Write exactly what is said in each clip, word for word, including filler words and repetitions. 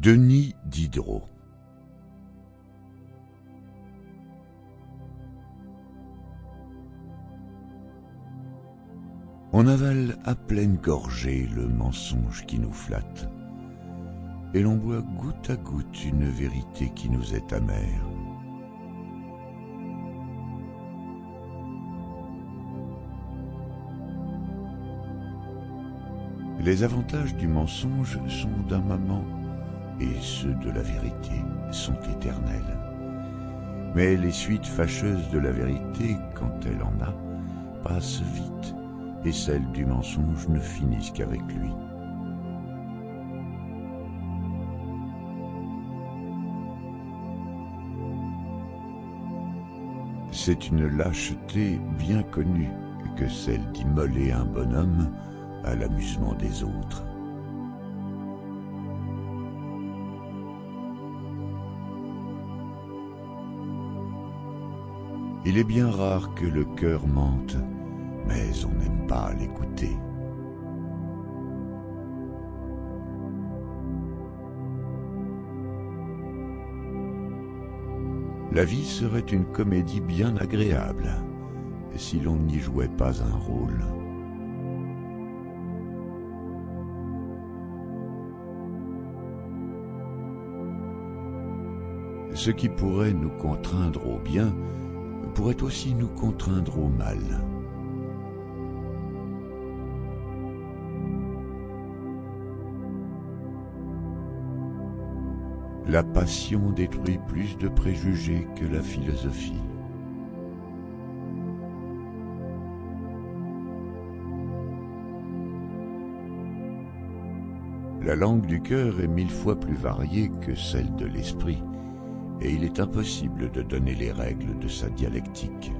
Denis Diderot. On avale à pleine gorgée le mensonge qui nous flatte, et l'on boit goutte à goutte une vérité qui nous est amère. Les avantages du mensonge sont d'un moment, et ceux de la vérité sont éternels. Mais les suites fâcheuses de la vérité, quand elle en a, passent vite, et celles du mensonge ne finissent qu'avec lui. C'est une lâcheté bien connue que celle d'immoler un bonhomme à l'amusement des autres. Il est bien rare que le cœur mente, mais on n'aime pas l'écouter. La vie serait une comédie bien agréable si l'on n'y jouait pas un rôle. Ce qui pourrait nous contraindre au bien pourrait aussi nous contraindre au mal. La passion détruit plus de préjugés que la philosophie. La langue du cœur est mille fois plus variée que celle de l'esprit, et il est impossible de donner les règles de sa dialectique.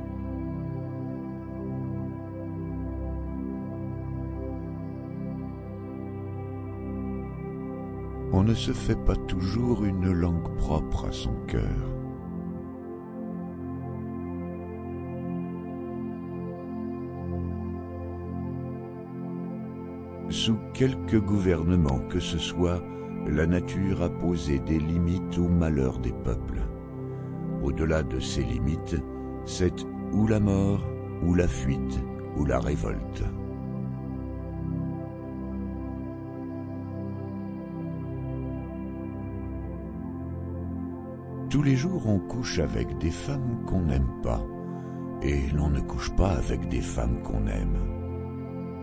On ne se fait pas toujours une langue propre à son cœur. Sous quelque gouvernement que ce soit, la nature a posé des limites au malheur des peuples. Au-delà de ces limites, c'est ou la mort, ou la fuite, ou la révolte. Tous les jours, on couche avec des femmes qu'on n'aime pas, et l'on ne couche pas avec des femmes qu'on aime.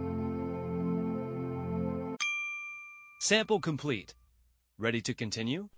Sample complete. Ready to continue?